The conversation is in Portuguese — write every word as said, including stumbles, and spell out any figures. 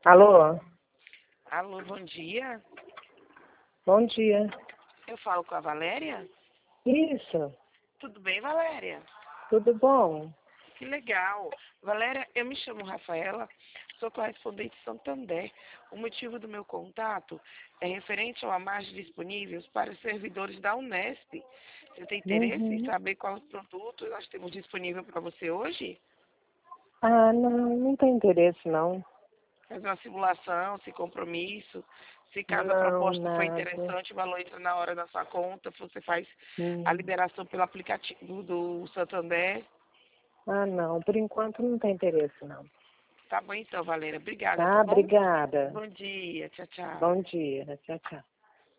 Alô? Alô, bom dia. Bom dia. Eu falo com a Valéria? Isso, Tudo bem, Valéria? tudo bom? Que legal. Valéria, eu me chamo Rafaela, sou correspondente Santander. O motivo do meu contato é referente ao margem disponíveis para os servidores da Unesp. Você tem interesse em Uhum. saber quais produtos nós temos disponível para você hoje? Ah, não, não tem interesse não. Fazer uma simulação, sem compromisso. Se caso a Não, proposta for nada. interessante, o valor entra na hora da sua conta, você faz a Hum. liberação pelo aplicativo do Santander. Ah, não, por enquanto não tem interesse não. Tá bom então, Valéria. Obrigada, tá Tá, bom? obrigada. Bom dia. Tchau, tchau. Bom dia. Tchau, tchau.